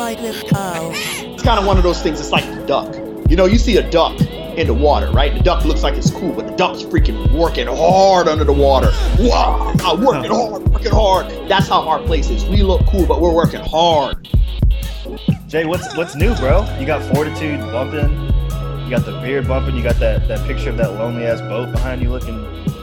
like this cow. It's kind of one of those things. It's like the duck. You know, you see a duck in the water, right? The duck looks like it's cool, but the duck's freaking working hard under the water. Wow, working hard. That's how our place is. We look cool, but we're working hard. Jay, what's new, bro? You got Fortitude bumping. You got the beard bumping. You got that picture of that lonely ass boat behind you, looking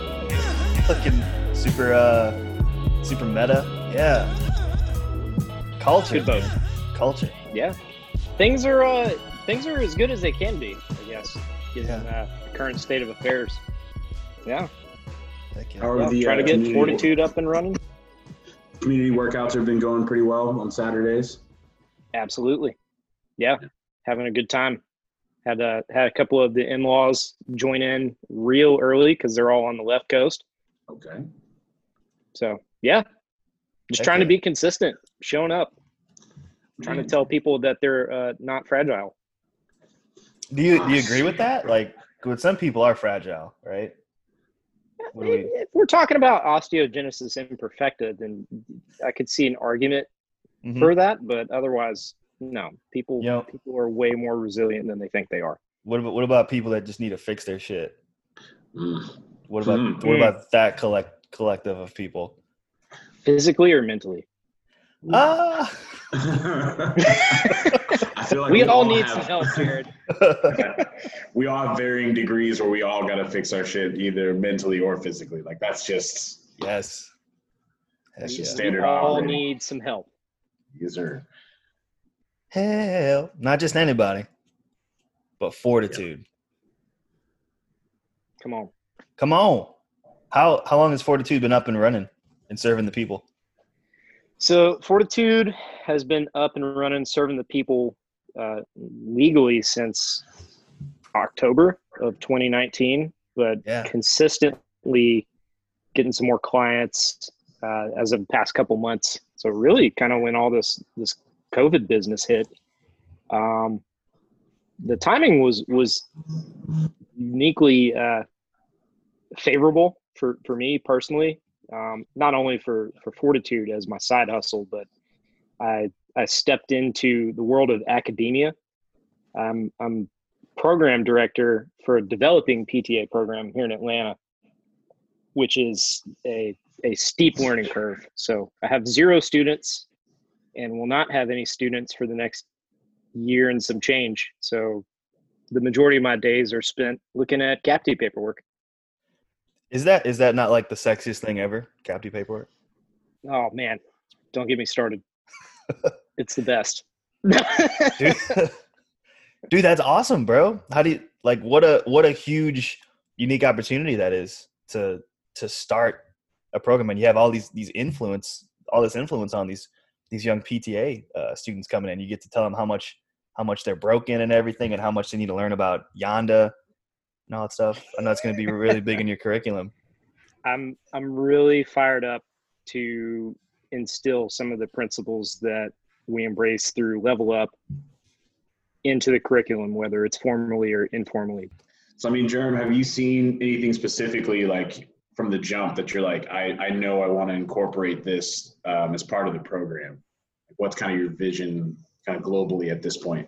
super meta. Yeah. Culture. Good boat. Culture. Yeah. Things are as good as they can be, I guess, given the current state of affairs. Yeah. Trying to get Fortitude up and running. Community workouts have been going pretty well on Saturdays. Absolutely. Yeah. Having a good time. Had a couple of the in-laws join in real early because they're all on the left coast. Okay. So, yeah. Just trying to be consistent, showing up, trying to tell people that they're not fragile. Do you agree with that? Like, some people are fragile, right? If we're talking about osteogenesis imperfecta, then I could see an argument for that, but otherwise, no. People are way more resilient than they think they are. What about people that just need to fix their shit? What about that collective of people? Physically or mentally? I feel like we all need some help, Jared. We all have varying degrees where we all got to fix our shit either mentally or physically. Like that's just yes. That's just standard. We all need some help. Yes, sir. Hell, not just anybody, but Fortitude. Yeah. Come on. How long has Fortitude been up and running and serving the people? So Fortitude has been up and running, serving the people legally since October of 2019, but consistently getting some more clients as of the past couple months. So really kind of when all this COVID business hit, the timing was uniquely favorable for me personally. Not only for Fortitude as my side hustle, but I stepped into the world of academia. I'm program director for a developing PTA program here in Atlanta, which is a steep learning curve. So I have 0 students and will not have any students for the next year and some change. So the majority of my days are spent looking at CAPTE paperwork. Is that not like the sexiest thing ever? CAPTE paperwork? Oh man, don't get me started. It's the best. Dude, that's awesome, bro. How do you what a huge unique opportunity that is to start a program, and you have all this influence on these young PTA students coming in. You get to tell them how much they're broken and everything, and how much they need to learn about Yonda and all that stuff. I know it's going to be really big in your curriculum. I'm really fired up to instill some of the principles that we embrace through Level Up into the curriculum, whether it's formally or informally. So, I mean, Jerem, have you seen anything specifically like from the jump that you're like, I know I want to incorporate this as part of the program? What's kind of your vision kind of globally at this point?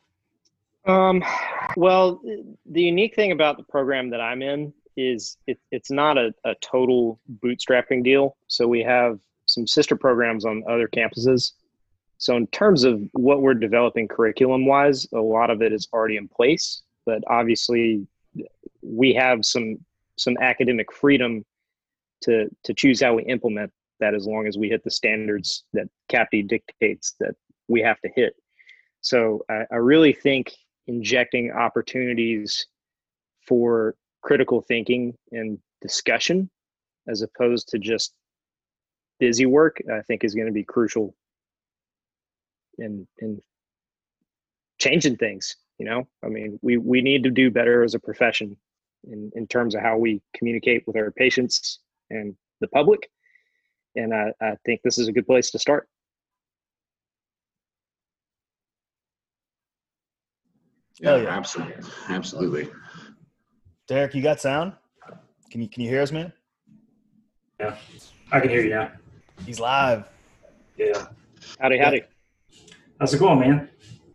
Well, the unique thing about the program that I'm in is it's not a total bootstrapping deal. So we have some sister programs on other campuses. So in terms of what we're developing curriculum wise, a lot of it is already in place, but obviously we have some academic freedom to choose how we implement that, as long as we hit the standards that CAPTE dictates that we have to hit. So I really think injecting opportunities for critical thinking and discussion as opposed to just busy work, I think is going to be crucial in changing things. I mean, we need to do better as a profession in terms of how we communicate with our patients and the public. And I think this is a good place to start. Yeah, absolutely. Derek, you got sound? Can you hear us, man? Yeah, I can hear you now. He's live. Yeah. Howdy. How's it going, man?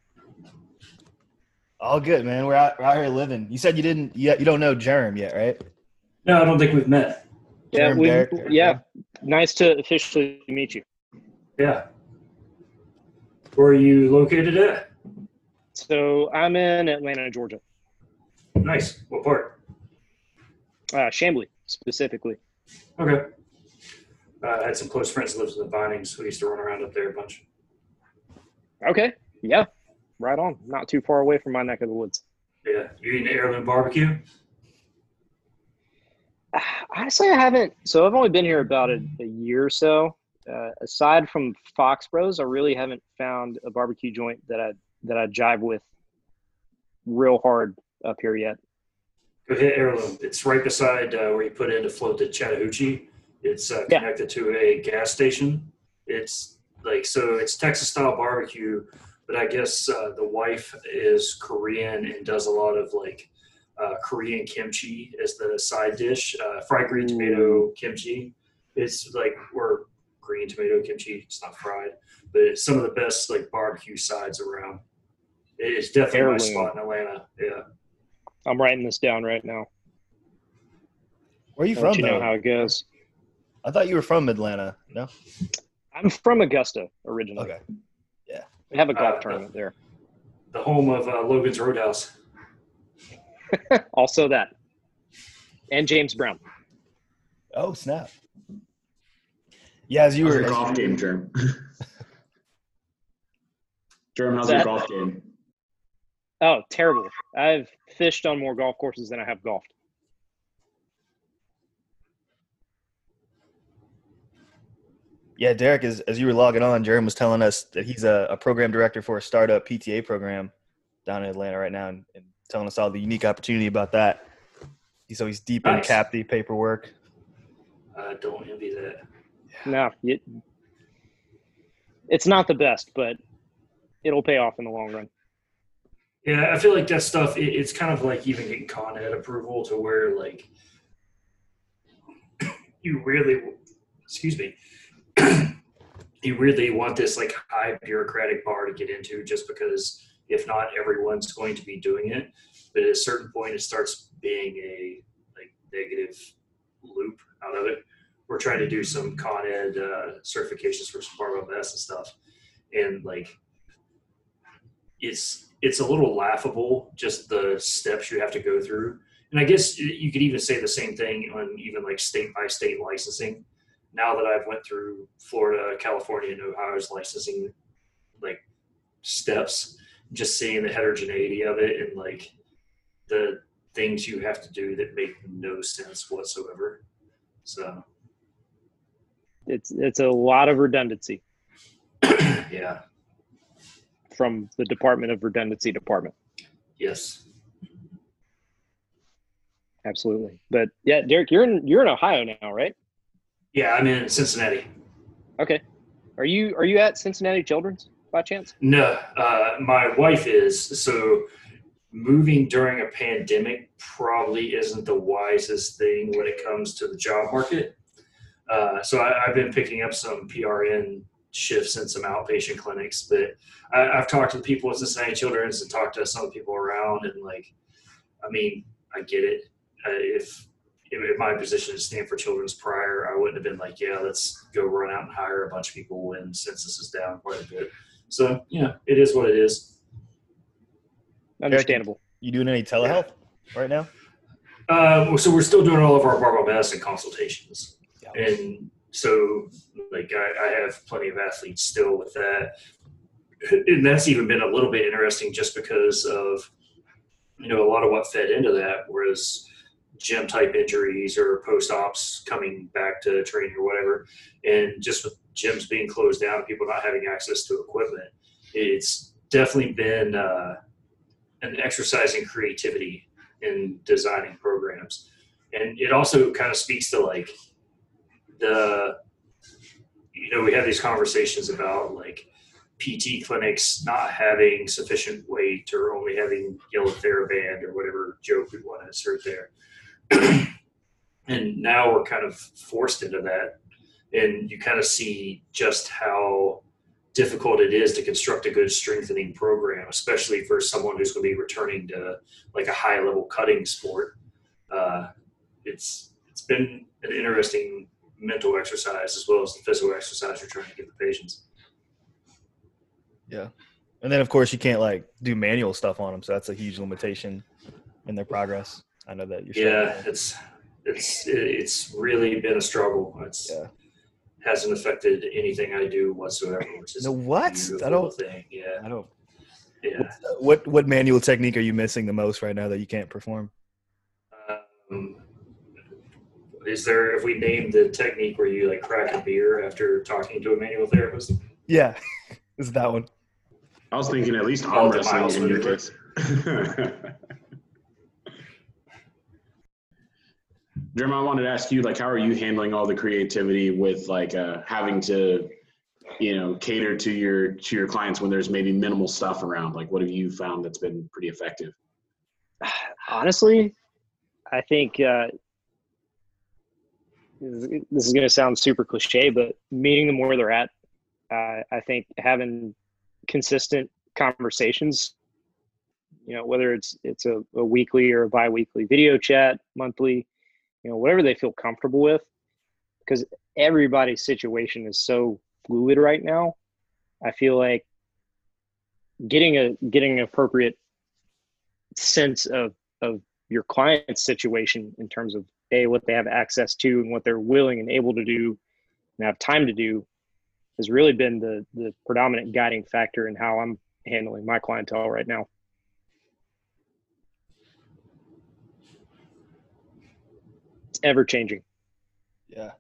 All good, man. We're out here living. You said you don't know Germ yet, right? No, I don't think we've met. Yeah, Germ, Derek. nice to officially meet you. Yeah. Where are you located at? So I'm in Atlanta, Georgia. Nice. What part? Chamblee, specifically. Okay. I had some close friends that lived in the Vinings. We used to run around up there a bunch. Okay. Yeah. Right on. Not too far away from my neck of the woods. Yeah. You eating heirloom barbecue? Honestly, I haven't. So I've only been here about a year or so. Aside from Fox Bros, I really haven't found a barbecue joint that I jive with real hard up here yet. Go hit heirloom. It's right beside where you put in to float to Chattahoochee. It's connected to a gas station. It's it's Texas style barbecue, but I guess the wife is Korean and does a lot of Korean kimchi as the side dish. Fried green tomato kimchi. It's we're green tomato kimchi. It's not fried, but it's some of the best barbecue sides around. It's definitely my spot in Atlanta. Yeah. I'm writing this down right now. Where are you from? You know how it goes. I thought you were from Atlanta. No. I'm from Augusta originally. Okay. Yeah. We have a golf tournament there. The home of Logan's Roadhouse. Also that. And James Brown. Oh, snap. Yeah, as you How's were. your golf game, Germ? Germ, how's your golf game? Oh, terrible. I've fished on more golf courses than I have golfed. Yeah, Derek, as you were logging on, Jerem was telling us that he's a program director for a startup PTA program down in Atlanta right now and telling us all the unique opportunity about that. He's deep in CAPTI paperwork. Don't envy that. No, it's not the best, but it'll pay off in the long run. Yeah, I feel like that stuff, it's kind of like even getting Con Ed approval to where you really, you really want this high bureaucratic bar to get into just because if not, everyone's going to be doing it. But at a certain point, it starts being a negative loop out of it. We're trying to do some Con Ed certifications for some barbell vests and stuff. And it's a little laughable, just the steps you have to go through. And I guess you could even say the same thing on even state by state licensing. Now that I've went through Florida, California, and Ohio's licensing steps, just seeing the heterogeneity of it and the things you have to do that make no sense whatsoever. So it's a lot of redundancy. Yeah. From the Department of Redundancy department. Yes. Absolutely. But yeah, Derek, you're in Ohio now, right? Yeah, I'm in Cincinnati. Okay. Are you at Cincinnati Children's by chance? No, my wife is. So moving during a pandemic probably isn't the wisest thing when it comes to the job market. So I've been picking up some PRN shifts in some outpatient clinics, but I've talked to the people at Cincinnati Children's and talked to some of the people around, and I get it. If my position at Stanford Children's prior, I wouldn't have been let's go run out and hire a bunch of people when census is down quite a bit. So it is what it is. Understandable. You doing any telehealth right now? So we're still doing all of our barbell medicine consultations. Yeah. And so I have plenty of athletes still with that. And that's even been a little bit interesting just because of, a lot of what fed into that was gym type injuries or post-ops coming back to training or whatever. And just with gyms being closed down, people not having access to equipment, it's definitely been an exercise in creativity in designing programs. And it also kind of speaks to we have these conversations about PT clinics not having sufficient weight or only having yellow TheraBand or whatever joke we want to insert there. And now we're kind of forced into that. And you kind of see just how difficult it is to construct a good strengthening program, especially for someone who's going to be returning to like a high level cutting sport. It's been an interesting mental exercise as well as the physical exercise you're trying to give the patients. Yeah. And then of course you can't like do manual stuff on them. So that's a huge limitation in their progress. I know that you're it's really been a struggle. Hasn't affected anything I do whatsoever, which is no, what? I don't think. Yeah. I don't. Yeah. What manual technique are you missing the most right now that you can't perform? Is there, if we name the technique where you like crack a beer after talking to a manual therapist? Yeah, is that one? I was thinking at least arm wrestling in your case. Jeremy, I wanted to ask you, like, how are you handling all the creativity with like having to, cater to your clients when there's maybe minimal stuff around? Like, what have you found that's been pretty effective? Honestly, I think this is going to sound super cliche, but meeting them where they're at. I think having consistent conversations, whether it's a weekly or a bi-weekly video chat, monthly, whatever they feel comfortable with, because everybody's situation is so fluid right now. I feel like getting an appropriate sense of your client's situation in terms of what they have access to and what they're willing and able to do and have time to do has really been the predominant guiding factor in how I'm handling my clientele right now. It's ever changing. Yeah.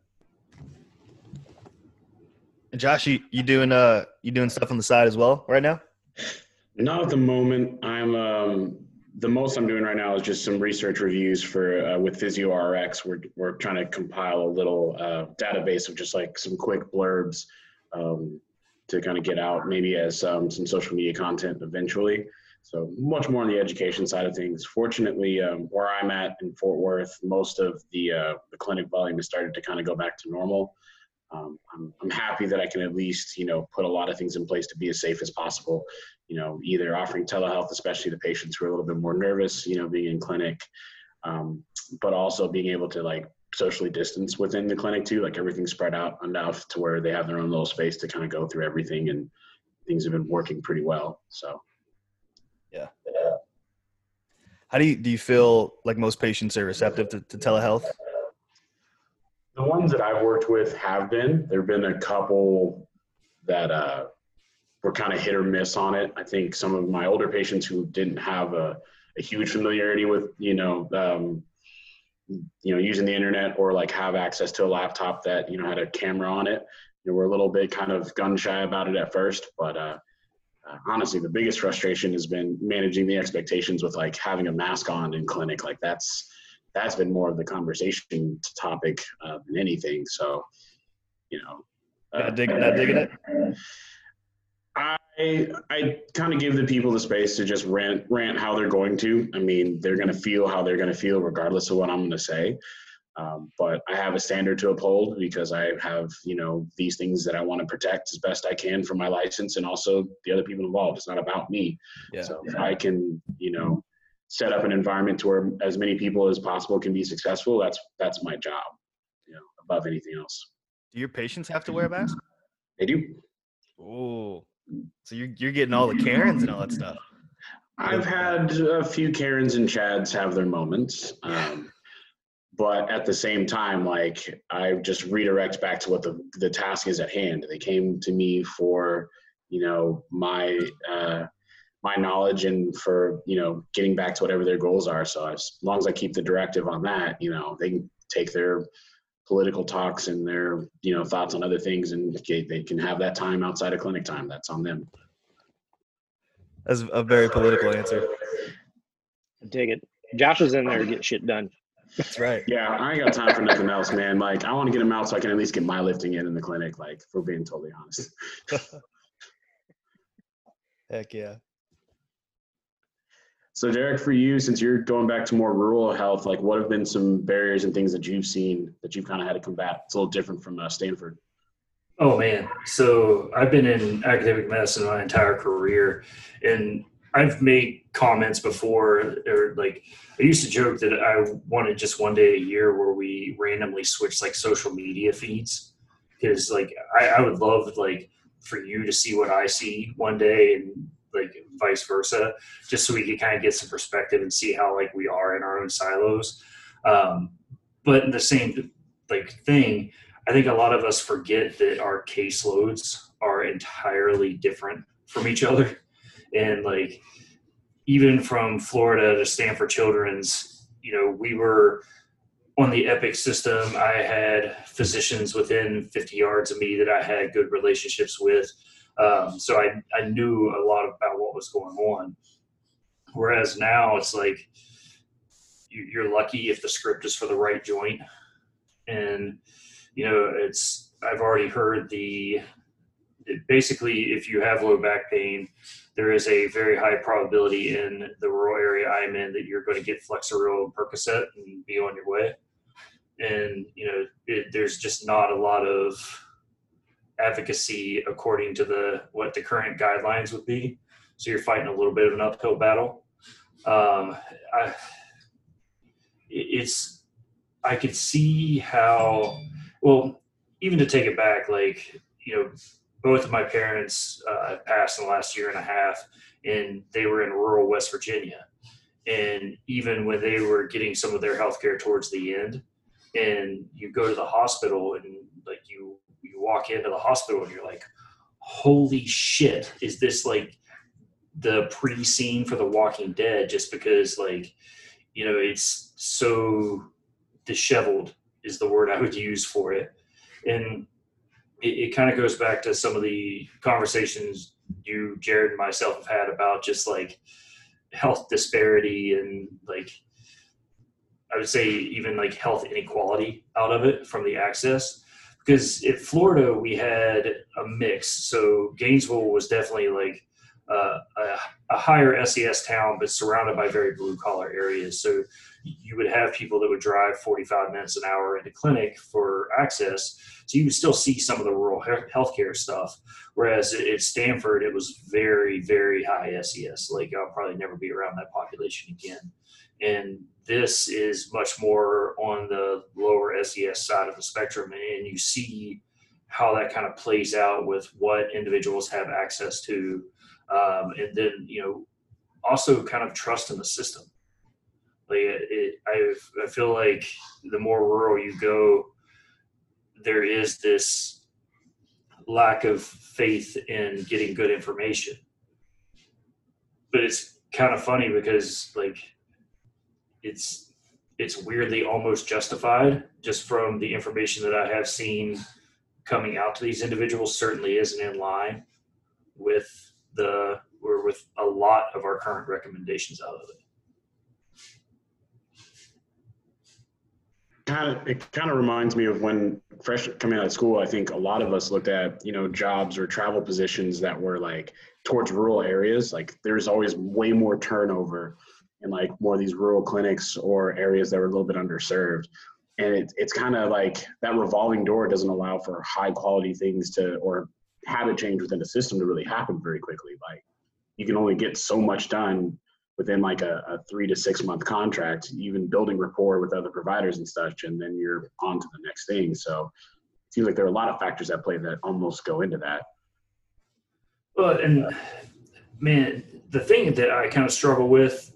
And Josh, you doing stuff on the side as well right now? Not at the moment. I'm the most I'm doing right now is just some research reviews for with PhysioRx. We're trying to compile a little database of just like some quick blurbs to kind of get out maybe as some social media content eventually. So much more on the education side of things. Fortunately, where I'm at in Fort Worth, most of the clinic volume has started to kind of go back to normal. I'm happy that I can at least, put a lot of things in place to be as safe as possible, either offering telehealth, especially to patients who are a little bit more nervous, being in clinic, but also being able to like socially distance within the clinic too, like everything's spread out enough to where they have their own little space to kind of go through everything, and things have been working pretty well. So. Yeah. How do you feel like most patients are receptive to telehealth? The ones that I've worked with have been. There have been a couple that were kind of hit or miss on it. I think some of my older patients who didn't have a huge familiarity with, using the internet or like have access to a laptop that, had a camera on it, were a little bit kind of gun shy about it at first. But honestly, the biggest frustration has been managing the expectations with like having a mask on in clinic. Like that's been more of the conversation topic than anything. So, not digging it. I kind of give the people the space to just rant how they're going to. I mean, they're going to feel how they're going to feel regardless of what I'm going to say. But I have a standard to uphold because I have, these things that I want to protect as best I can for my license and also the other people involved. It's not about me. Yeah. So if I can, set up an environment to where as many people as possible can be successful, that's my job, above anything else. Do your patients have to wear a mask? They do. Oh, so you're getting all the Karens and all that stuff. I've had a few Karens and Chads have their moments. But at the same time, like I just redirect back to what the task is at hand. They came to me for, my knowledge and for, getting back to whatever their goals are. So as long as I keep the directive on that, they can take their political talks and their, thoughts on other things, and they can have that time outside of clinic time. That's on them. That's a very political answer. I dig it. Josh is in there to get shit done. That's right. Yeah, I ain't got time for nothing else, man. Like, I want to get him out so I can at least get my lifting in the clinic, like, if we're being totally honest. Heck yeah. So, Derek, for you, since you're going back to more rural health, like, what have been some barriers and things that you've seen that you've kind of had to combat? It's a little different from Stanford. Oh man. So I've been in academic medicine my entire career, and I've made comments before, or like I used to joke that I wanted just one day a year where we randomly switch like social media feeds, because like I would love like for you to see what I see one day and like vice versa, just so we can kind of get some perspective and see how like we are in our own silos. Um, but in the same like thing, I think a lot of us forget that our caseloads are entirely different from each other. And like, even from Florida to Stanford Children's, we were on the Epic system. I had physicians within 50 yards of me that I had good relationships with. So I knew a lot about what was going on. Whereas now it's like, you're lucky if the script is for the right joint. And, I've already heard basically, if you have low back pain, there is a very high probability in the rural area I'm in that you're going to get Flexeril and Percocet and be on your way. And, there's just not a lot of advocacy according to what the current guidelines would be. So you're fighting a little bit of an uphill battle. I could see how, well, even to take it back, like, both of my parents passed in the last year and a half, and they were in rural West Virginia. And even when they were getting some of their healthcare towards the end, and you go to the hospital and like you walk into the hospital and you're like, holy shit, is this like the pre-scene for The Walking Dead? Just because like, it's so disheveled is the word I would use for it. And it kind of goes back to some of the conversations you, Jared, and myself have had about just like health disparity and like, I would say even like health inequality out of it from the access. Because in Florida, we had a mix. So Gainesville was definitely like a higher SES town, but surrounded by very blue collar areas. So you would have people that would drive 45 minutes an hour into clinic for access. So you would still see some of the rural healthcare stuff. Whereas at Stanford, it was very, very high SES. Like I'll probably never be around that population again. And this is much more on the lower SES side of the spectrum. And you see how that kind of plays out with what individuals have access to. And then, also kind of trust in the system. Like I feel like the more rural you go, there is this lack of faith in getting good information. But it's kind of funny because like it's weirdly almost justified just from the information that I have seen coming out to these individuals. Certainly isn't in line with with a lot of our current recommendations out of it. It kind of reminds me of when fresh coming out of school, I think a lot of us looked at, jobs or travel positions that were like towards rural areas. Like there's always way more turnover in like more of these rural clinics or areas that were a little bit underserved. And it's kind of like that revolving door doesn't allow for high quality things or habit change within the system to really happen very quickly. Like you can only get so much done within like a 3 to 6 month contract, even building rapport with other providers and such, and then you're on to the next thing. So it seems like there are a lot of factors at play that almost go into that. Well, and man, the thing that I kind of struggle with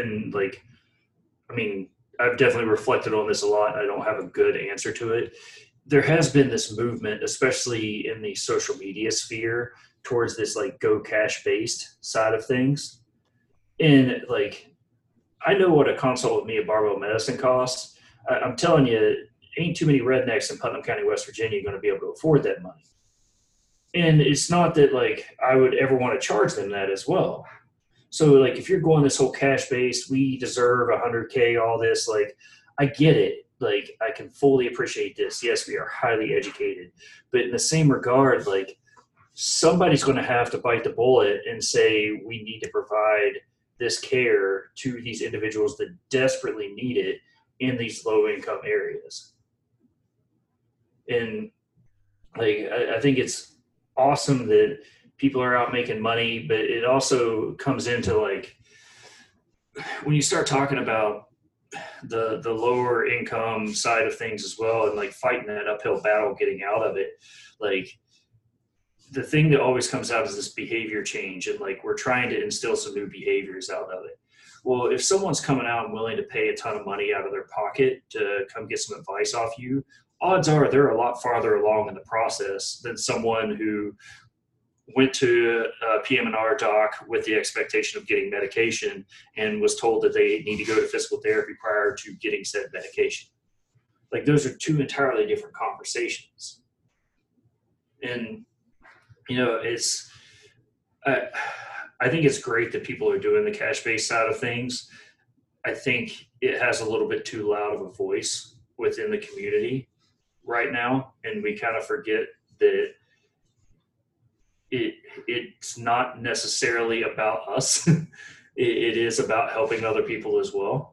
I've definitely reflected on this a lot. I don't have a good answer to it. There has been this movement, especially in the social media sphere, towards this like go cash based side of things. And like, I know what a consult with me at Barbell Medicine costs. I'm telling you, ain't too many rednecks in Putnam County, West Virginia going to be able to afford that money. And it's not that like I would ever want to charge them that as well. So like if you're going this whole cash based, we deserve 100K, all this, like I get it. Like I can fully appreciate this. Yes, we are highly educated, but in the same regard, like somebody's going to have to bite the bullet and say we need to provide this care to these individuals that desperately need it in these low income areas. And Like, I think it's awesome that people are out making money, but it also comes into like when you start talking about the lower income side of things as well, and like fighting that uphill battle getting out of it. Like, the thing that always comes out is this behavior change, and like we're trying to instill some new behaviors out of it. Well, if someone's coming out and willing to pay a ton of money out of their pocket to come get some advice off you, odds are they're a lot farther along in the process than someone who went to a PM&R doc with the expectation of getting medication and was told that they need to go to physical therapy prior to getting said medication. Like, those are two entirely different conversations. And it's I, I think it's great that people are doing the cash based side of things. I think it has a little bit too loud of a voice within the community right now, and we kind of forget that it's not necessarily about us. It is about helping other people as well.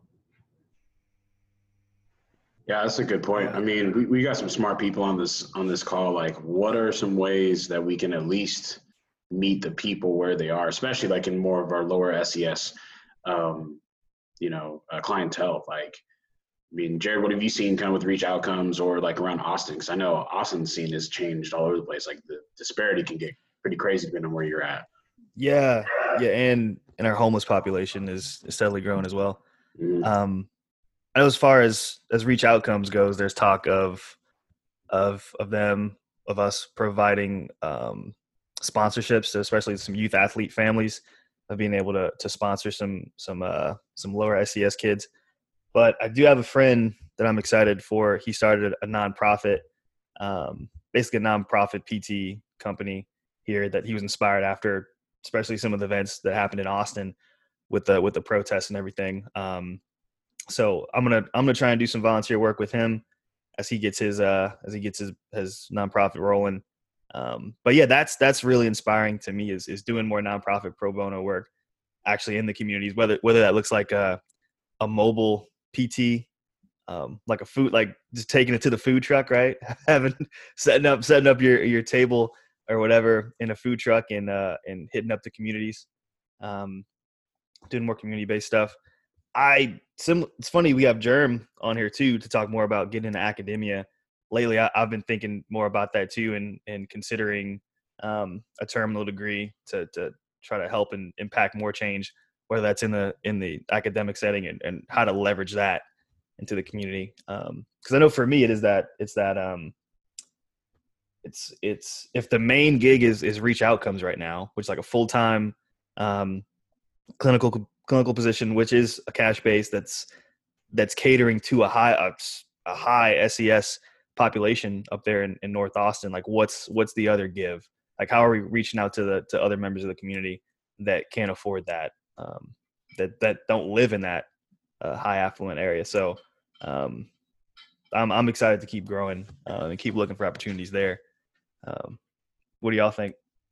Yeah, that's a good point. I mean, we got some smart people on this call. Like, what are some ways that we can at least meet the people where they are, especially like in more of our lower SES, clientele? Like, I mean, Jared, what have you seen kind of with Reach Outcomes or like around Austin? Because I know Austin's scene has changed all over the place. Like the disparity can get pretty crazy depending on where you're at. Yeah, yeah, and our homeless population is steadily growing as well. Mm. I know as far as Reach Outcomes goes, there's talk of us providing sponsorships to especially some youth athlete families, of being able to sponsor some lower SES kids. But I do have a friend that I'm excited for. He started a nonprofit, basically a nonprofit PT company here, that he was inspired after, especially some of the events that happened in Austin with the protests and everything. So I'm gonna try and do some volunteer work with him as he gets his nonprofit rolling. But yeah, that's really inspiring to me, is doing more nonprofit pro bono work actually in the communities, whether that looks like a mobile PT, like a food, like just taking it to the food truck, right? Having setting up your table or whatever in a food truck, and hitting up the communities, doing more community based stuff. It's funny, we have Germ on here too to talk more about getting into academia. Lately, I've been thinking more about that too, and considering a terminal degree to try to help and impact more change, whether that's in the academic setting, and how to leverage that into the community. Because I know for me, it's if the main gig is Reach Outcomes right now, which is like a full-time clinical position, which is a cash base that's catering to a high SES population up there in North Austin. Like, what's the other give? Like, how are we reaching out to other members of the community that can't afford that, that don't live in that high affluent area? So I'm excited to keep growing and keep looking for opportunities there. What do y'all think?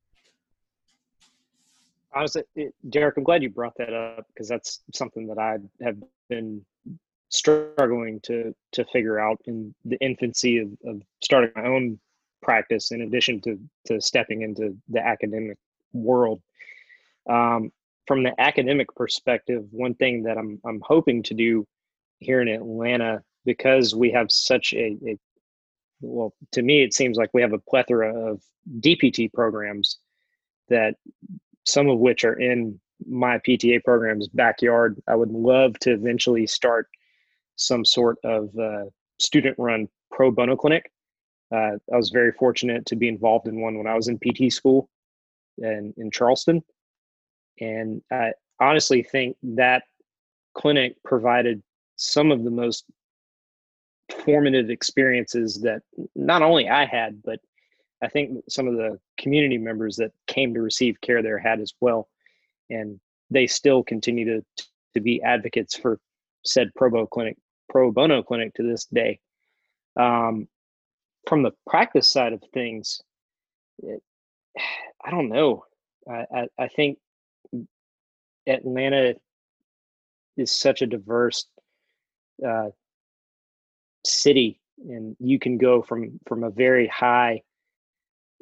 Honestly, Derek, I'm glad you brought that up, because that's something that I have been struggling to figure out in the infancy of starting my own practice, in addition to stepping into the academic world. From the academic perspective, one thing that I'm hoping to do here in Atlanta, because we have such well, to me, it seems like we have a plethora of DPT programs, that some of which are in my PTA program's backyard. I would love to eventually start some sort of student-run pro bono clinic. I was very fortunate to be involved in one when I was in PT school in Charleston. And I honestly think that clinic provided some of the most formative experiences that not only I had, but I think some of the community members that came to receive care there had as well. And they still continue to be advocates for said pro bono clinic to this day. From the practice side of things, I don't know. I think Atlanta is such a diverse city, and you can go from a very high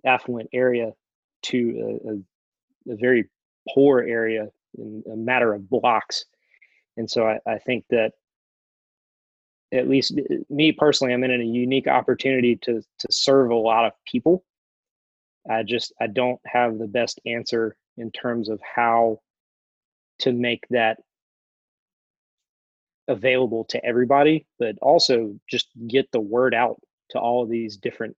affluent area to a very poor area in a matter of blocks. And so I think that, at least me personally, I'm in a unique opportunity to serve a lot of people. I don't have the best answer in terms of how to make that available to everybody, but also just get the word out to all of these different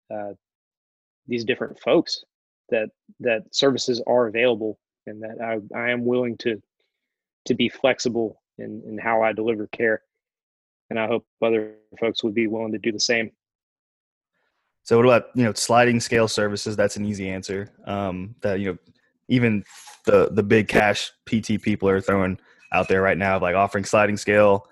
folks that services are available, and that I am willing to be flexible in how I deliver care. And I hope other folks would be willing to do the same. So what about, sliding scale services? That's an easy answer. That, even the big cash PT people are throwing out there right now, like offering sliding scale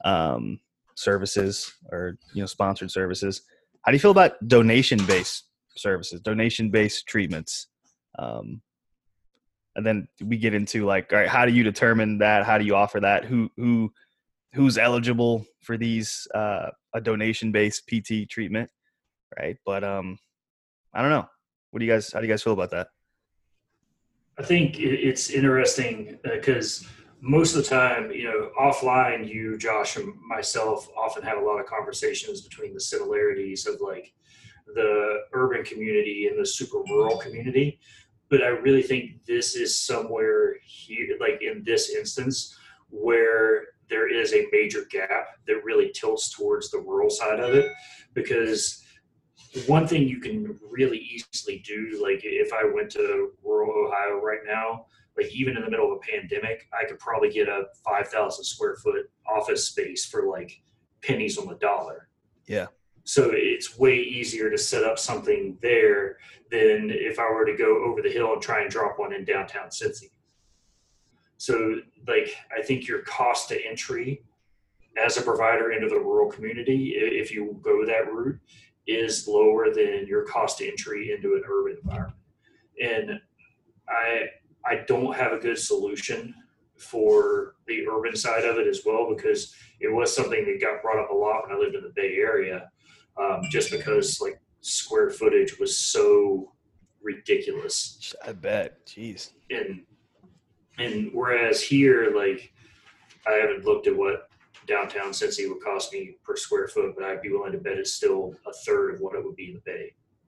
services or, sponsored services. How do you feel about donation-based services, donation-based treatments? And then we get into like, all right, how do you determine that? How do you offer that? Who's eligible for these, a donation-based PT treatment? Right. But, I don't know. How do you guys feel about that? I think it's interesting because most of the time, offline, you, Josh, and myself often have a lot of conversations between the similarities of like the urban community and the super rural community. But I really think this is somewhere here, like in this instance, where there is a major gap that really tilts towards the rural side of it. Because one thing you can really easily do, like if I went to rural Ohio right now, like even in the middle of a pandemic, I could probably get a 5,000 square foot office space for like pennies on the dollar. Yeah. So it's way easier to set up something there than if I were to go over the hill and try and drop one in downtown Cincy. So like, I think your cost to entry as a provider into the rural community, if you go that route, is lower than your cost to entry into an urban environment. And I don't have a good solution for the urban side of it as well, because it was something that got brought up a lot when I lived in the Bay Area, just because like square footage was so ridiculous. I bet. Jeez. And whereas here, like, I haven't looked at what downtown Cincy would cost me per square foot, but I'd be willing to bet it's still a third of what it would be in the Bay.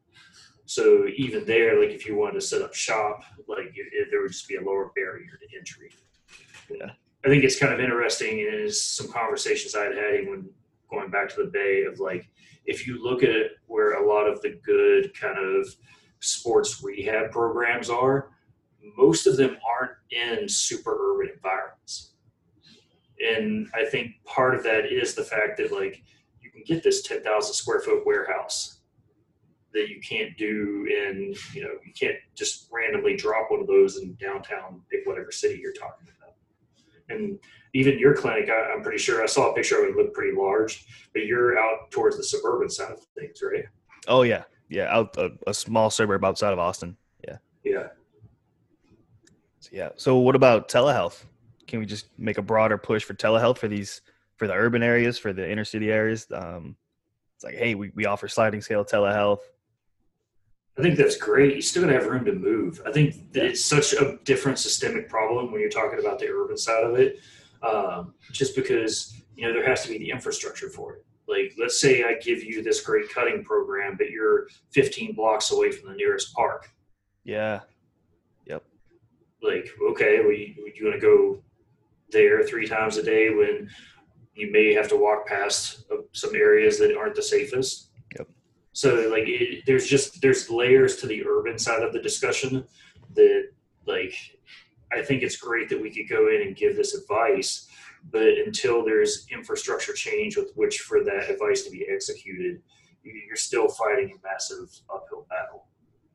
So even there, like if you wanted to set up shop, like there would just be a lower barrier to entry. Yeah. I think it's kind of interesting is some conversations I had when going back to the Bay of like, if you look at it where a lot of the good kind of sports rehab programs are, most of them aren't in super urban environments. And I think part of that is the fact that like you can get this 10,000 square foot warehouse that you can't do in, you can't just randomly drop one of those in downtown, pick whatever city you're talking about. And even your clinic, I'm pretty sure I saw a picture of it, looked pretty large, but you're out towards the suburban side of things, right? Oh yeah. Yeah. Out a small suburb outside of Austin. Yeah. Yeah. Yeah. So what about telehealth? Can we just make a broader push for telehealth for the urban areas, for the inner city areas? It's like, hey, we offer sliding scale telehealth. I think that's great. You still gotta have room to move. I think that it's such a different systemic problem when you're talking about the urban side of it, just because, there has to be the infrastructure for it. Like, let's say I give you this great cutting program, but you're 15 blocks away from the nearest park. Yeah. Yep. Like, okay, well, you want to go there 3 times a day when you may have to walk past some areas that aren't the safest. Yep. So like there's layers to the urban side of the discussion that like, I think it's great that we could go in and give this advice, but until there's infrastructure change with which for that advice to be executed, you're still fighting a massive uphill battle.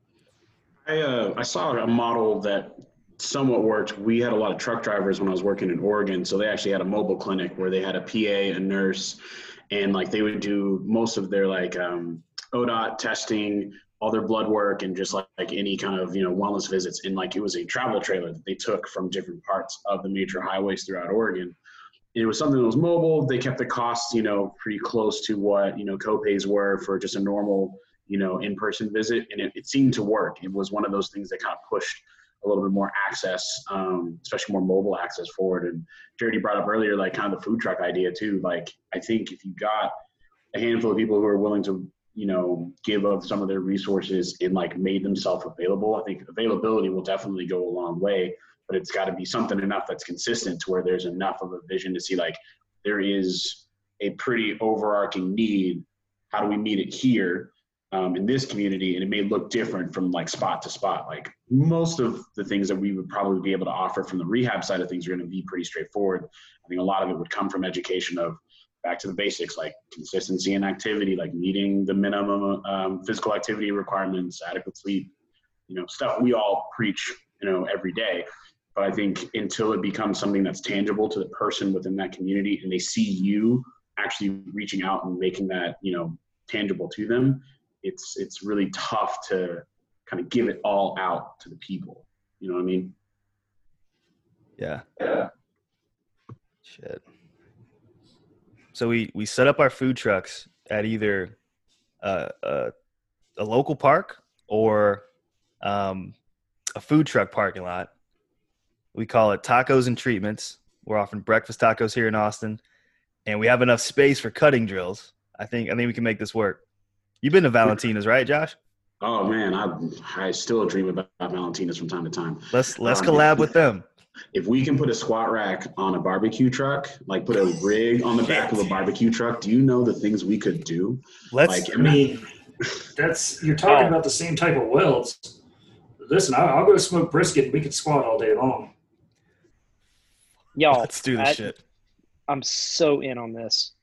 I saw a model that somewhat worked. We had a lot of truck drivers when I was working in Oregon, so they actually had a mobile clinic where they had a PA, a nurse, and like they would do most of their like ODOT testing, all their blood work, and just like any kind of wellness visits. And like it was a travel trailer that they took from different parts of the major highways throughout Oregon. And it was something that was mobile. They kept the costs pretty close to what copays were for just a normal in-person visit, and it seemed to work. It was one of those things that kind of pushed a little bit more access, especially more mobile access forward. And Jared, you brought up earlier, like kind of the food truck idea too. Like, I think if you got a handful of people who are willing to, give up some of their resources and like made themselves available, I think availability will definitely go a long way, but it's got to be something enough that's consistent to where there's enough of a vision to see like there is a pretty overarching need. How do we meet it here in this community? And it may look different from like spot to spot. Like most of the things that we would probably be able to offer from the rehab side of things are going to be pretty straightforward. I think a lot of it would come from education of back to the basics, like consistency and activity, like meeting the minimum physical activity requirements, adequate sleep, stuff we all preach, every day. But I think until it becomes something that's tangible to the person within that community and they see you actually reaching out and making that, tangible to them, it's really tough to kind of give it all out to the people. You know what I mean? Yeah. Shit. So we set up our food trucks at either a local park or a food truck parking lot. We call it Tacos and Treatments. We're offering breakfast tacos here in Austin, and we have enough space for cutting drills. I think we can make this work. You've been to Valentina's, right, Josh? Oh man, I still dream about Valentina's from time to time. Let's collab with them. If we can put a squat rack on a barbecue truck, like put a rig on the back of a barbecue truck, do you know the things we could do? You're talking about the same type of welds. Listen, I'll go smoke brisket and we can squat all day long. Y'all, Let's do this shit. I'm so in on this.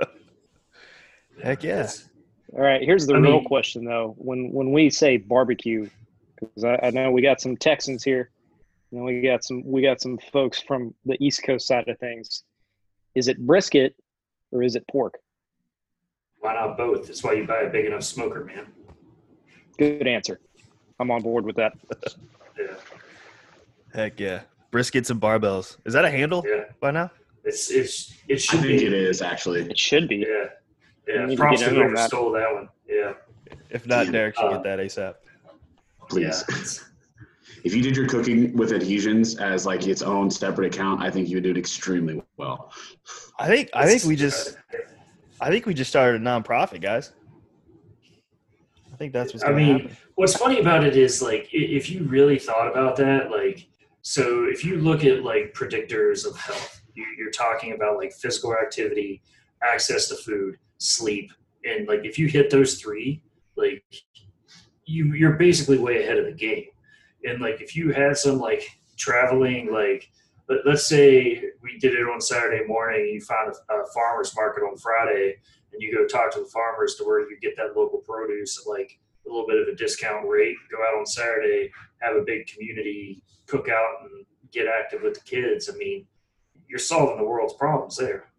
Heck yeah. All right, here's the real question though. When we say barbecue, because I know we got some Texans here, and we got some folks from the East Coast side of things. Is it brisket or is it pork? Why not both? That's why you buy a big enough smoker, man. Good answer. I'm on board with that. Yeah. Heck yeah. Briskets and barbells. Is that a handle by now? It should be. I think it is actually. It should be. Yeah. Yeah. Props to whoever stole that one. Yeah. If not, Derek should get that ASAP. Please. Yeah. If you did your cooking with Adhesions as like its own separate account, I think you would do it extremely well. I think we just started a nonprofit, guys. I think that's what's going to happen. What's funny about it is like if you really thought about that, like so if you look at like predictors of health, you're talking about like physical activity, access to food, sleep, and like if you hit those three, like you're basically way ahead of the game. And like if you had some like traveling, like let's say we did it on Saturday morning, you found a farmer's market on Friday, and you go talk to the farmers to where you get that local produce at like a little bit of a discount rate, go out on Saturday, have a big community cookout and get active with the kids. I mean, you're solving the world's problems there.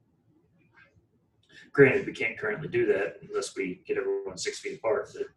Granted, we can't currently do that unless we get everyone 6 feet apart. But.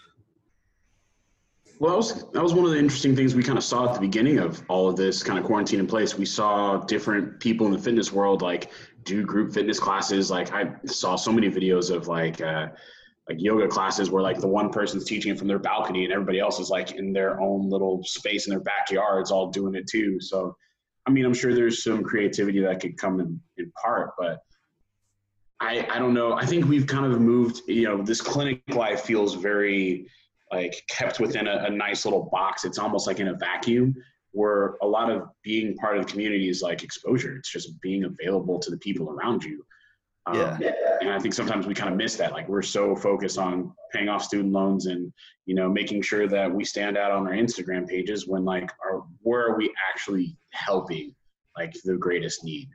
Well, that was one of the interesting things we kind of saw at the beginning of all of this kind of quarantine in place. We saw different people in the fitness world like do group fitness classes. Like I saw so many videos of like yoga classes where like the one person's teaching it from their balcony and everybody else is like in their own little space in their backyards all doing it too. So, I mean, I'm sure there's some creativity that could come in part, but I don't know. I think we've kind of moved, this clinic life feels very like kept within a nice little box. It's almost like in a vacuum where a lot of being part of the community is like exposure. It's just being available to the people around you. And I think sometimes we kind of miss that. Like we're so focused on paying off student loans and, making sure that we stand out on our Instagram pages when like, where are we actually helping like the greatest need?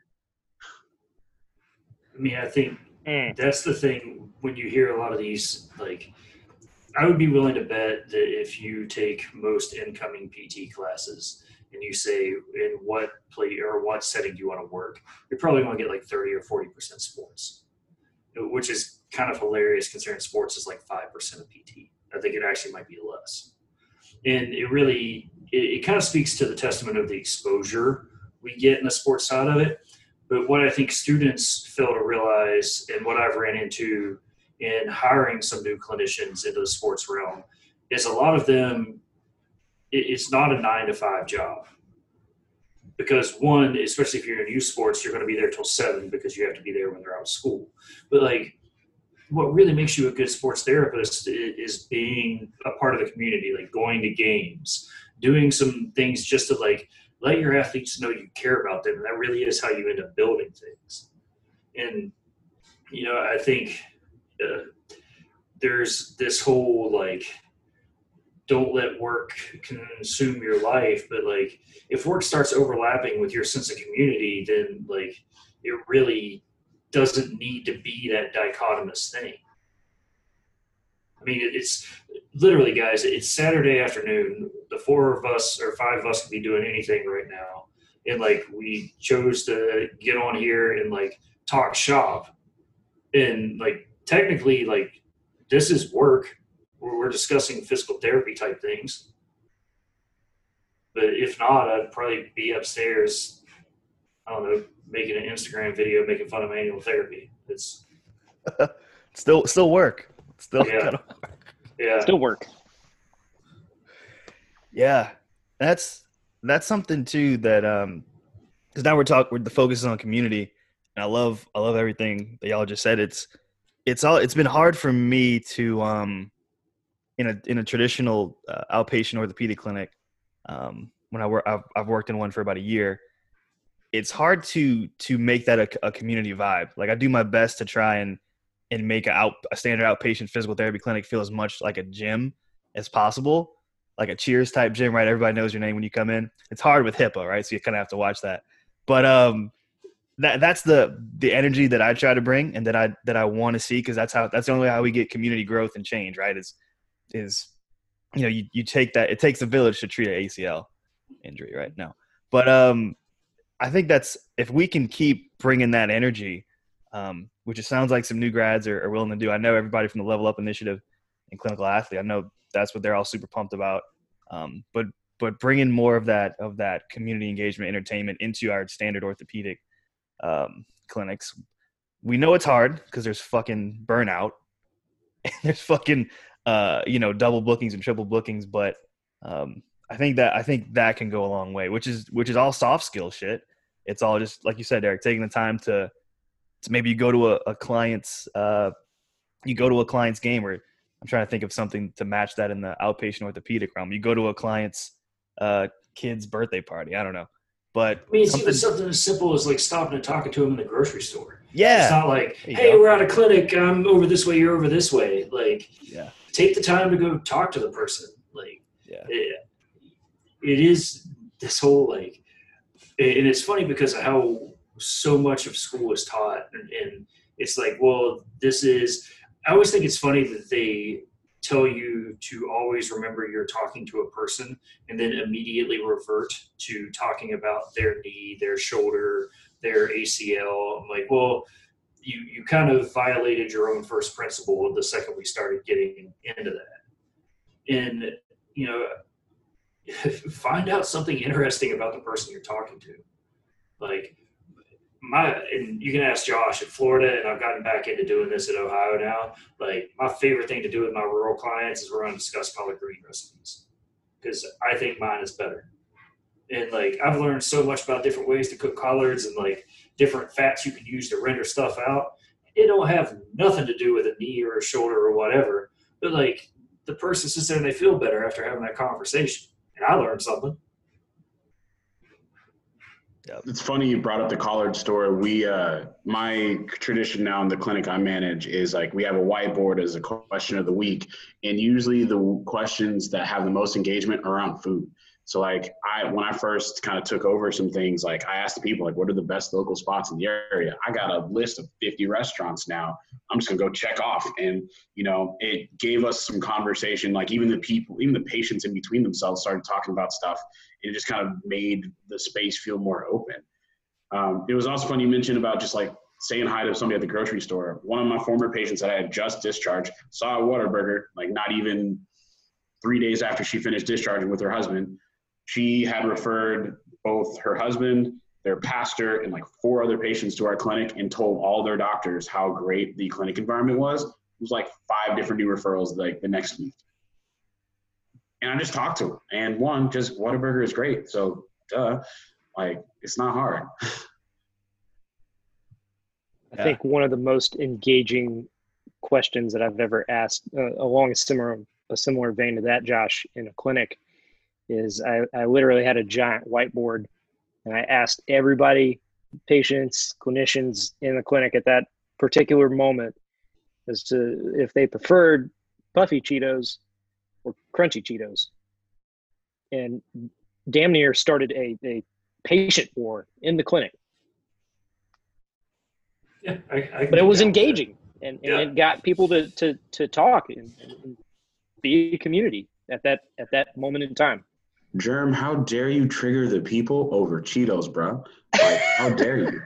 I mean, I think that's the thing when you hear a lot of these, like, I would be willing to bet that if you take most incoming PT classes and you say in what setting do you want to work, you're probably going to get like 30 or 40% sports, which is kind of hilarious considering sports is like 5% of PT. I think it actually might be less. And it kind of speaks to the testament of the exposure we get in the sports side of it. But what I think students fail to realize and what I've ran into in hiring some new clinicians into the sports realm is a lot of them, it's not a 9-to-5 job. Because one, especially if you're in youth sports, you're going to be there till 7 because you have to be there when they're out of school. But like, what really makes you a good sports therapist is being a part of the community, like going to games, doing some things just to like let your athletes know you care about them. And that really is how you end up building things. And, you know, I think there's this whole like, don't let work consume your life. But like, if work starts overlapping with your sense of community, then like it really doesn't need to be that dichotomous thing. I mean, it's literally, guys, it's Saturday afternoon. The 4 of us or 5 of us could be doing anything right now. And like, we chose to get on here and like talk shop. And like, technically, like, this is work. We're discussing physical therapy type things. But if not, I'd probably be upstairs, I don't know, making an Instagram video making fun of manual therapy. It's still work. Still yeah. gotta work. Yeah. Still work. Yeah. That's something too that because now we're the focus is on community, and I love everything that y'all just said. It's been hard for me to in a traditional outpatient orthopedic clinic, when I've worked in one for about a year. It's hard to make that a community vibe. Like, I do my best to try and make a standard outpatient physical therapy clinic feel as much like a gym as possible, like a Cheers type gym, right? Everybody knows your name when you come in. It's hard with HIPAA, right? So you kind of have to watch that. But that's the energy that I try to bring and that I want to see, because that's the only way how we get community growth and change, right? Is you know, you take that, it takes a village to treat an ACL injury right now. But I think that's, if we can keep bringing that energy, which it sounds like some new grads are willing to do. I know everybody from the Level Up Initiative and Clinical Athlete, I know that's what they're all super pumped about. But bringing more of that community engagement, entertainment into our standard orthopedic clinics. We know it's hard because there's fucking burnout and there's fucking double bookings and triple bookings, but I think that can go a long way, which is all soft skill shit. It's all just, like you said, Derek, taking the time to maybe you go to a client's game, or I'm trying to think of something to match that in the outpatient orthopedic realm. You go to a client's kid's birthday party. I don't know, but I mean, it's even something as simple as like stopping and talking to him in the grocery store. Yeah, it's not like, hey, we're out of clinic. I'm over this way. You're over this way. Like, yeah, take the time to go talk to the person. Like, yeah, it is this whole like, and it's funny because of how so much of school is taught, and it's like, well, I always think it's funny that they tell you to always remember you're talking to a person and then immediately revert to talking about their knee, their shoulder, their ACL. I'm like, well, you kind of violated your own first principle the second we started getting into that. And, you know, find out something interesting about the person you're talking to. Like, and you can ask Josh in Florida, and I've gotten back into doing this in Ohio now. Like, my favorite thing to do with my rural clients is we're going to discuss collard green recipes, because I think mine is better. And like, I've learned so much about different ways to cook collards and like different fats you can use to render stuff out. It don't have nothing to do with a knee or a shoulder or whatever, but like, the person sits there and they feel better after having that conversation. And I learned something. It's funny you brought up the collard store. My tradition now in the clinic I manage is like, we have a whiteboard as a question of the week, and usually the questions that have the most engagement are around food. So like, when I first kind of took over some things, like I asked the people, like, what are the best local spots in the area? I got a list of 50 restaurants now. I'm just gonna go check off. And, you know, it gave us some conversation. Like, even the patients in between themselves started talking about stuff. It just kind of made the space feel more open. It was also fun you mentioned about just like saying hi to somebody at the grocery store. One of my former patients that I had just discharged saw a Whataburger, like not even 3 days after she finished discharging with her husband. She had referred both her husband, their pastor, and like 4 other patients to our clinic, and told all their doctors how great the clinic environment was. was like 5 different new referrals like the next week. And I just talked to them. And one, just Whataburger is great. So, like, it's not hard. I think one of the most engaging questions that I've ever asked along a similar vein to that, Josh, in a clinic is I literally had a giant whiteboard and I asked everybody, patients, clinicians in the clinic at that particular moment as to if they preferred puffy Cheetos or crunchy Cheetos. And damn near started a patient war in the clinic. Yeah, but it was engaging and it got people to talk and be a community at that moment in time. Germ, how dare you trigger the people over Cheetos, bro? Like, how dare you?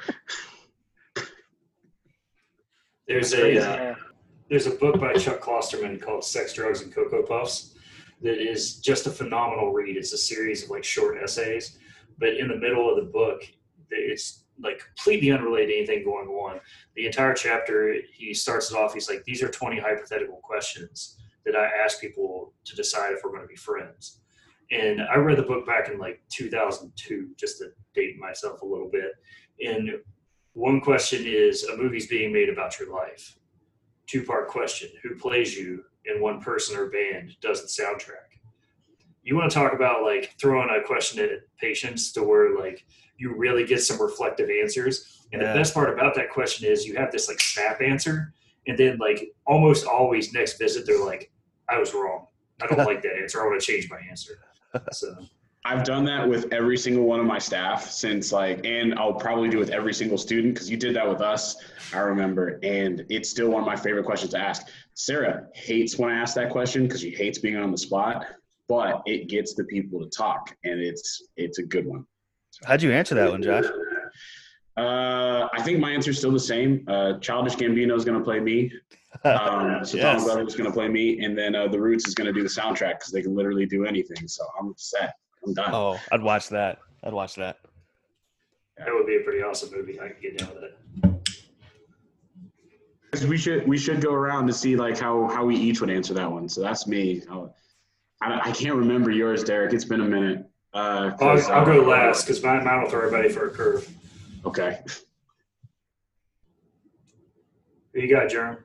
There's a book by Chuck Klosterman called Sex, Drugs, and Cocoa Puffs that is just a phenomenal read. It's a series of like short essays, but in the middle of the book, it's like completely unrelated to anything going on. The entire chapter, he starts it off, he's like, these are 20 hypothetical questions that I ask people to decide if we're going to be friends. And I read the book back in like 2002, just to date myself a little bit. And one question is, a movie's being made about your life. 2-part question, who plays you, and one person or band does the soundtrack. You want to talk about like throwing a question at patients to where like you really get some reflective answers. And the best part about that question is you have this like snap answer. And then like almost always next visit, they're like, I was wrong. I don't like that answer. I want to change my answer. So I've done that with every single one of my staff since like, and I'll probably do with every single student because you did that with us, I remember. And it's still one of my favorite questions to ask. Sarah hates when I ask that question because she hates being on the spot, but it gets the people to talk and it's a good one. How'd you answer that one, Josh? I think my answer is still the same. Childish Gambino is going to play me. So Donald Glover is going to play me, and then The Roots is going to do the soundtrack because they can literally do anything. So I'm set. I'm done. Oh, I'd watch that. That would be a pretty awesome movie. I could get down with it. We should go around to see like how we each would answer that one. So that's me. I can't remember yours, Derek. It's been a minute. I'll go last because mine will throw everybody for a curve. Okay. Who you got, Jerem?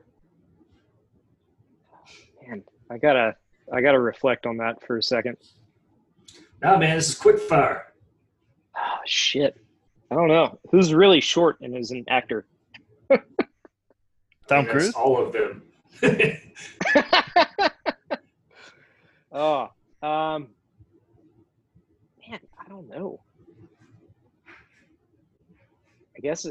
Man, I gotta reflect on that for a second. Nah, man, this is quick fire. Oh shit. I don't know. Who's really short and is an actor? Tom Cruise? All of them. Man, I don't know. I guess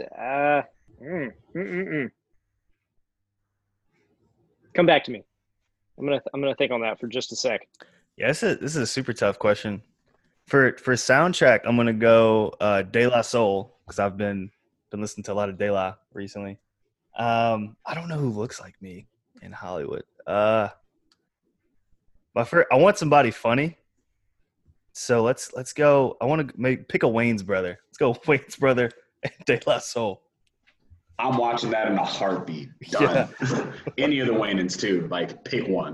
come back to me. I'm gonna think on that for just a sec. Yeah, this is a super tough question. For soundtrack, I'm gonna go De La Soul because I've been listening to a lot of De La recently. I don't know who looks like me in Hollywood. I want somebody funny. So let's go. I want to pick a Wayne's brother. Let's go Wayne's brother and De La Soul. I'm watching that in a heartbeat. Done. Yeah. Any of the Waynans too. Like pick one.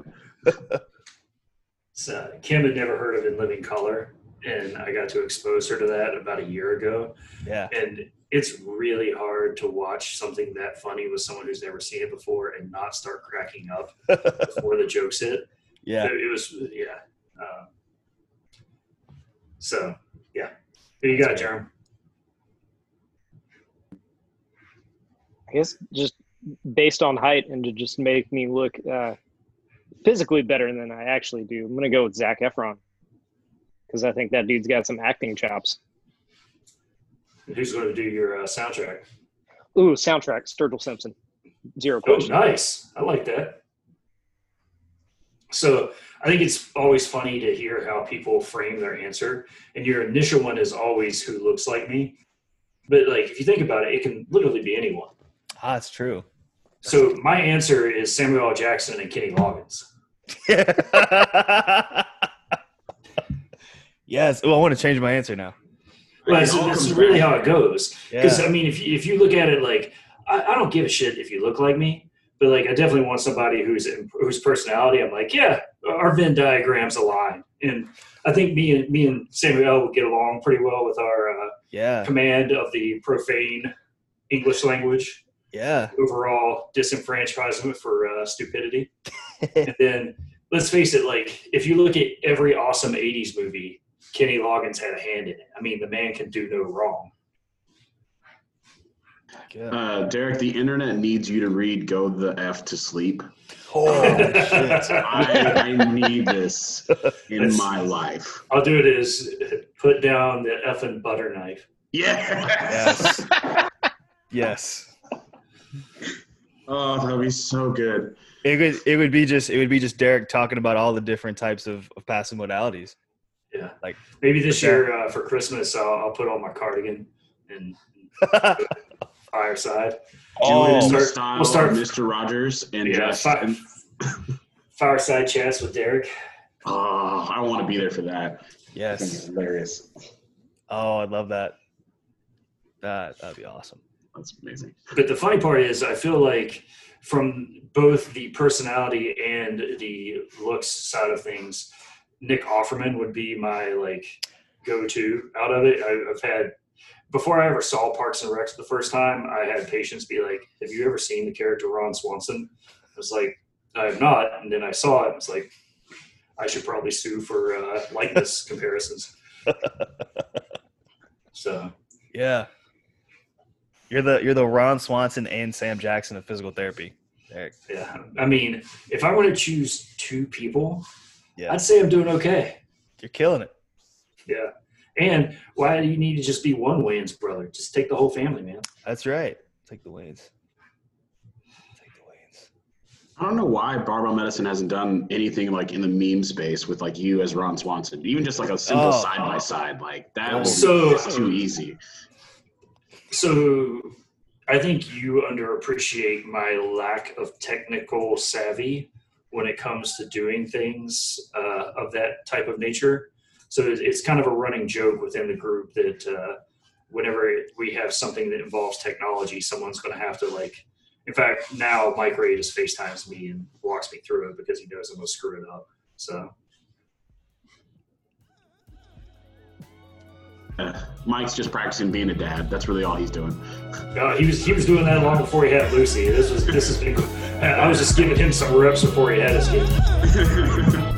So Kim had never heard of In Living Color, and I got to expose her to that about a year ago. Yeah. And it's really hard to watch something that funny with someone who's never seen it before and not start cracking up before the jokes hit. Yeah. It was, yeah. So, yeah. Who you got, Jerem? I guess just based on height and to just make me look physically better than I actually do, I'm going to go with Zac Efron because I think that dude's got some acting chops. Who's going to do your soundtrack? Ooh, soundtrack, Sturgill Simpson. Zero question. Oh, nice. I like that. So I think it's always funny to hear how people frame their answer. And your initial one is always who looks like me. But like, if you think about it, it can literally be anyone. Ah, it's true. So my answer is Samuel L. Jackson and Kenny Loggins. Yes. Oh, I want to change my answer now. Well, that's really how it goes. Because, I mean, if you look at it like, I don't give a shit if you look like me, But like, I definitely want somebody whose personality I'm like, yeah, our Venn diagrams align. And I think me and Samuel will get along pretty well with our command of the profane English language. Yeah. Overall disenfranchisement for stupidity. And then let's face it, like if you look at every awesome 80s movie, Kenny Loggins had a hand in it. I mean, the man can do no wrong. Derek, the internet needs you to read Go the F to Sleep. Oh, shit. I need this in my life. I'll do it as put down the effing butter knife. Yes. Yes. Oh, that'd be so good. It would be just Derek talking about all the different types of passive modalities. Yeah. Like maybe this year for Christmas, I'll put on my cardigan and fireside. We'll start Mr. Rogers and fireside chats with Derek. Oh, I want to be there for that. Yes. Hilarious. Oh, I'd love that. That'd be awesome. That's amazing. But the funny part is, I feel like from both the personality and the looks side of things, Nick Offerman would be my like go-to out of it. I've had, before I ever saw Parks and Rec the first time, I had patients be like, have you ever seen the character Ron Swanson? I was like, I have not. And then I saw it and was like, I should probably sue for likeness comparisons. So yeah. You're the Ron Swanson and Sam Jackson of physical therapy, Eric. Yeah. I mean, if I were to choose two people, yeah, I'd say I'm doing okay. You're killing it. Yeah. And why do you need to just be one Wayans brother? Just take the whole family, man. That's right. Take the Wayans. I don't know why barbell medicine hasn't done anything like in the meme space with like you as Ron Swanson. Even just like a simple side by side, like that was too easy. So I think you underappreciate my lack of technical savvy when it comes to doing things of that type of nature. So it's kind of a running joke within the group that whenever we have something that involves technology, someone's going to have to like, in fact, now Mike Ray just FaceTimes me and walks me through it because he knows I'm going to screw it up. So. Mike's just practicing being a dad. That's really all he's doing. No, he was doing that long before he had Lucy. This has been. I was just giving him some reps before he had his kid.